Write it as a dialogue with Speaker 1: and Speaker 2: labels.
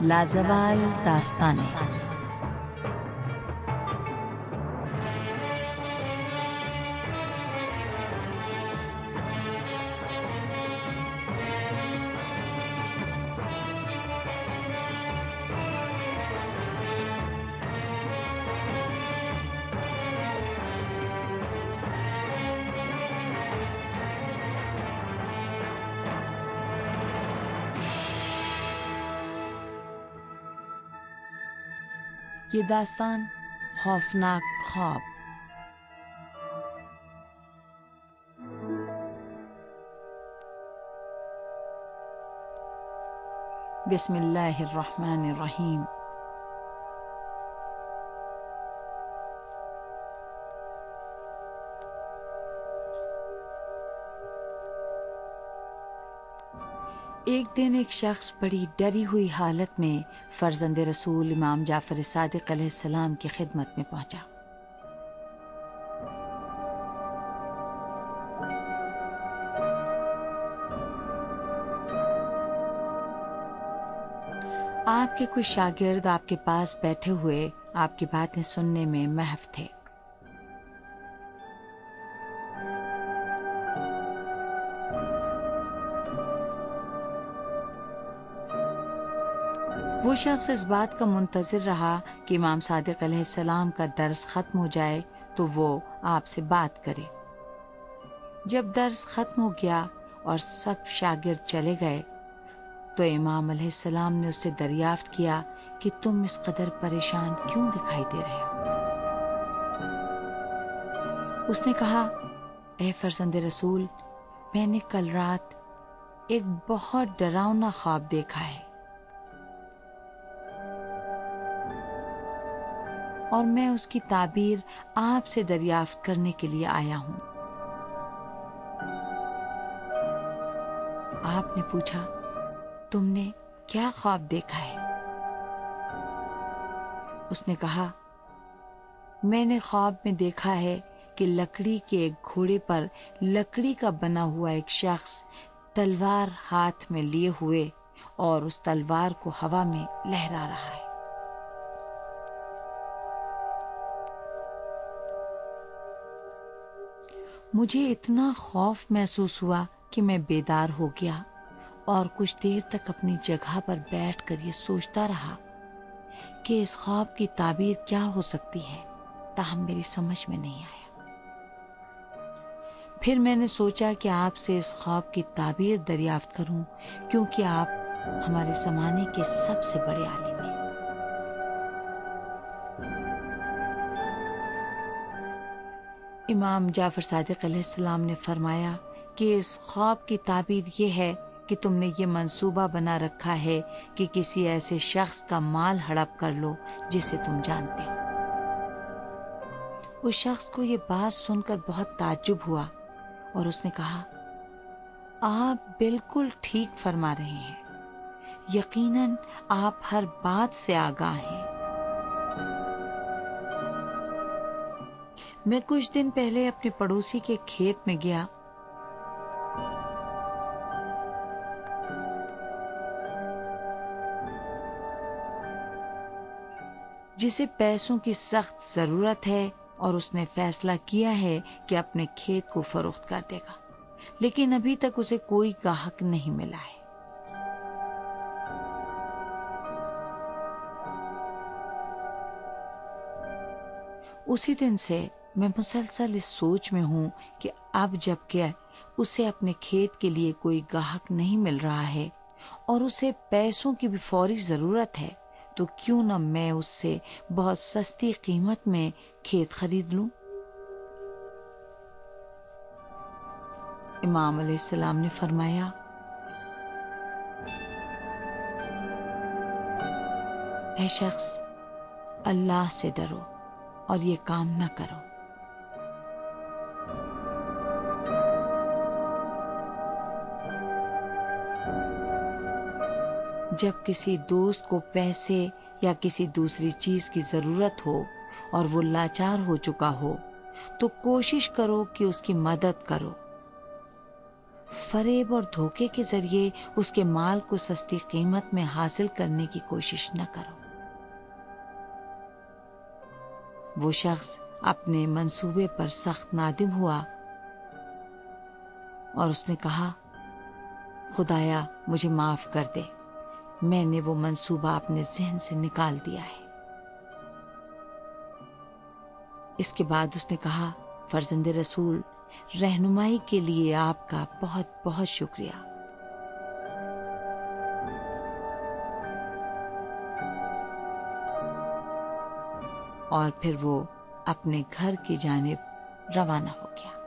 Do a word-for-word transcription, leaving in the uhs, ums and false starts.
Speaker 1: لازوال داستانیں یہ داستان خوفناک خواب۔ بسم اللہ الرحمن الرحیم۔ ایک دن ایک شخص بڑی ڈری ہوئی حالت میں فرزند رسول امام جعفر صادق علیہ السلام کی خدمت میں پہنچا۔ آپ کے کچھ شاگرد آپ کے پاس بیٹھے ہوئے آپ کی باتیں سننے میں محو تھے۔ وہ شخص اس بات کا منتظر رہا کہ امام صادق علیہ السلام کا درس ختم ہو جائے تو وہ آپ سے بات کرے۔ جب درس ختم ہو گیا اور سب شاگرد چلے گئے تو امام علیہ السلام نے اس سے دریافت کیا کہ تم اس قدر پریشان کیوں دکھائی دے رہے ہو؟ اس نے کہا، اے فرزند رسول، میں نے کل رات ایک بہت ڈراؤنا خواب دیکھا ہے اور میں اس کی تعبیر آپ سے دریافت کرنے کے لیے آیا ہوں۔ آپ نے پوچھا، تم نے کیا خواب دیکھا ہے؟ اس نے کہا، میں نے خواب میں دیکھا ہے کہ لکڑی کے ایک گھوڑے پر لکڑی کا بنا ہوا ایک شخص تلوار ہاتھ میں لیے ہوئے اور اس تلوار کو ہوا میں لہرا رہا ہے۔ مجھے اتنا خوف محسوس ہوا کہ میں بیدار ہو گیا اور کچھ دیر تک اپنی جگہ پر بیٹھ کر یہ سوچتا رہا کہ اس خواب کی تعبیر کیا ہو سکتی ہے، تاہم میری سمجھ میں نہیں آیا۔ پھر میں نے سوچا کہ آپ سے اس خواب کی تعبیر دریافت کروں، کیونکہ آپ ہمارے زمانے کے سب سے بڑے عالم ہیں۔ امام جعفر صادق علیہ السلام نے فرمایا کہ اس خواب کی تعبیر یہ ہے کہ تم نے یہ منصوبہ بنا رکھا ہے کہ کسی ایسے شخص کا مال ہڑپ کر لو جسے تم جانتے ہو۔ اس شخص کو یہ بات سن کر بہت تعجب ہوا اور اس نے کہا، آپ بالکل ٹھیک فرما رہے ہیں، یقیناً آپ ہر بات سے آگاہ ہیں۔ میں کچھ دن پہلے اپنے پڑوسی کے کھیت میں گیا۔ جسے پیسوں کی سخت ضرورت ہے اور اس نے فیصلہ کیا ہے کہ اپنے کھیت کو فروخت کر دے گا، لیکن ابھی تک اسے کوئی گاہک نہیں ملا ہے۔ اسی دن سے میں مسلسل اس سوچ میں ہوں کہ اب جب کہ اسے اپنے کھیت کے لیے کوئی گاہک نہیں مل رہا ہے اور اسے پیسوں کی بھی فوری ضرورت ہے تو کیوں نہ میں اس سے بہت سستی قیمت میں کھیت خرید لوں۔ امام علیہ السلام نے فرمایا، اے شخص، اللہ سے ڈرو اور یہ کام نہ کرو۔ جب کسی دوست کو پیسے یا کسی دوسری چیز کی ضرورت ہو اور وہ لاچار ہو چکا ہو تو کوشش کرو کہ اس کی مدد کرو۔ فریب اور دھوکے کے ذریعے اس کے مال کو سستی قیمت میں حاصل کرنے کی کوشش نہ کرو۔ وہ شخص اپنے منصوبے پر سخت نادم ہوا اور اس نے کہا، خدایا مجھے معاف کر دے، میں نے وہ منصوبہ اپنے ذہن سے نکال دیا ہے۔ اس کے بعد اس نے کہا، فرزند رسول، رہنمائی کے لیے آپ کا بہت بہت شکریہ۔ اور پھر وہ اپنے گھر کی جانب روانہ ہو گیا۔